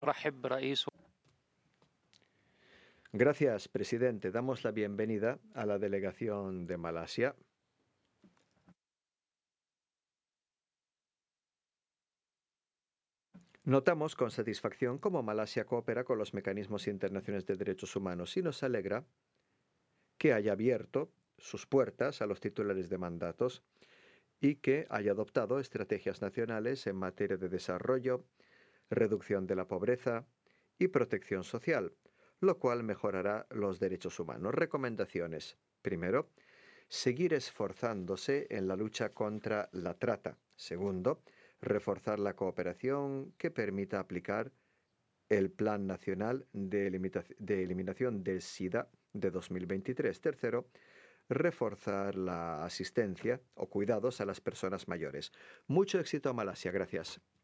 رحب رئيس. Gracias, presidente. Damos la bienvenida a la delegación de Malasia. Notamos con satisfacción cómo Malasia coopera con los mecanismos internacionales de derechos humanos y nos alegra que haya abierto sus puertas a los titulares de mandatos y que haya adoptado estrategias nacionales en materia de desarrollo, reducción de la pobreza y protección social, lo cual mejorará los derechos humanos. Recomendaciones. Primero, seguir esforzándose en la lucha contra la trata. Segundo, reforzar la cooperación que permita aplicar el Plan Nacional de Eliminación del SIDA de 2023. Tercero, reforzar la asistencia o cuidados a las personas mayores. Mucho éxito a Malasia. Gracias.